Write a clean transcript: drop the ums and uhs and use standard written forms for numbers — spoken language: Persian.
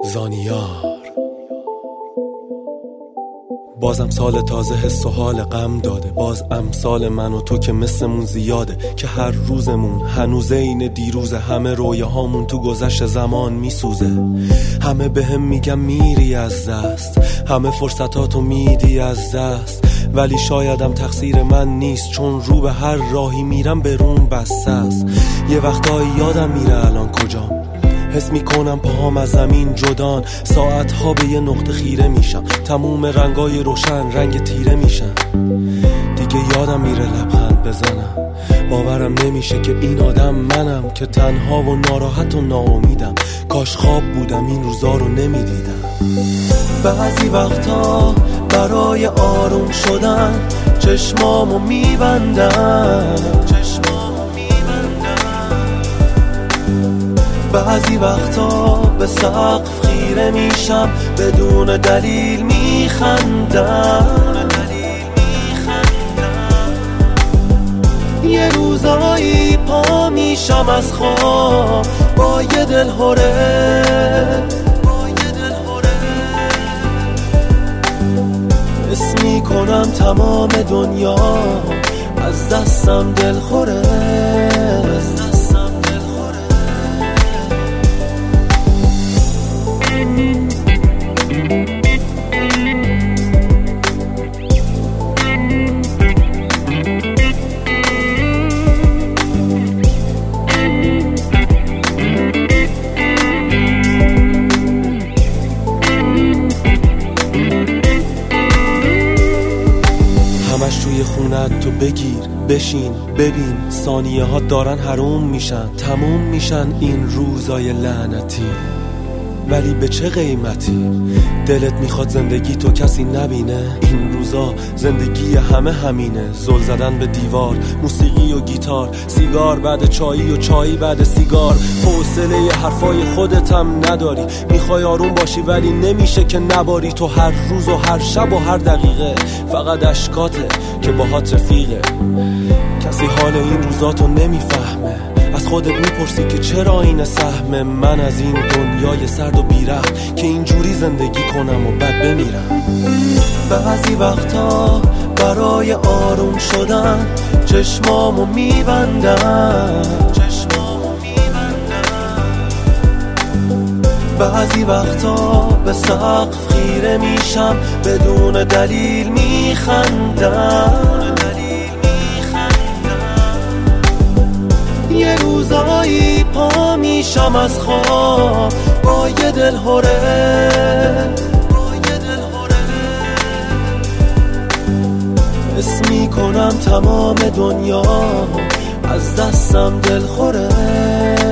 زانیار. بازم سال تازه حس و حال غم داده، باز امثال من و تو که مثلمون زیاده، که هر روزمون هنوز این دیروزه، همه رویاهامون تو گذشت زمان میسوزه، همه بهم میگم میری از دست، همه فرصتاتو میدی از دست، ولی شایدم تقصیر من نیست، چون رو به هر راهی میرم به روم بسته است. یه وقتایی یادم میره الان کجام، حس میکنم پاهام از زمین جدان، ساعتها به یه نقطه خیره میشم، تموم رنگای روشن رنگ تیره میشن، دیگه یادم میره لبخند بزنم، باورم نمیشه که این آدم منم، که تنها و ناراحت و ناامیدم، کاش خواب بودم این روزا رو نمیدیدم. بعضی وقتا برای آروم شدن چشمامو میبندم، بعضی وقتا به سقف خیره میشم، بدون دلیل میخندم، یه روزایی پا میشم از خواب با یه دل هره، حس میکنم تمام دنیا از دستم دل خوره. توی خونت تو بگیر بشین ببین، ثانیه ها دارن حروم میشن، تموم میشن این روزای لعنتی، ولی به چه قیمتی؟ دلت میخواد زندگی تو کسی نبینه، این روزا زندگی همه همینه، زل زدن به دیوار، موسیقی و گیتار، سیگار بعد چایی و چایی بعد سیگار، حوصله حرفای خودتم نداری، میخوای آروم باشی ولی نمیشه که نباری، تو هر روز و هر شب و هر دقیقه فقط اشکاته که باهات رفیقه، کسی حال این روزاتو نمیفهمه، از خودت میپرسی که چرا این سهم من از این دنیای سرد و بی‌رحم، که اینجوری زندگی کنم و بعد بمیرم. بعضی وقتا برای آروم شدن چشمامو میبندم، بعضی وقتا به سقف خیره میشم، بدون دلیل میخندم، یه روزایی پا میشم از خواب با یه دل هره، حس میکنم تمام دنیا از دستم دل خوره.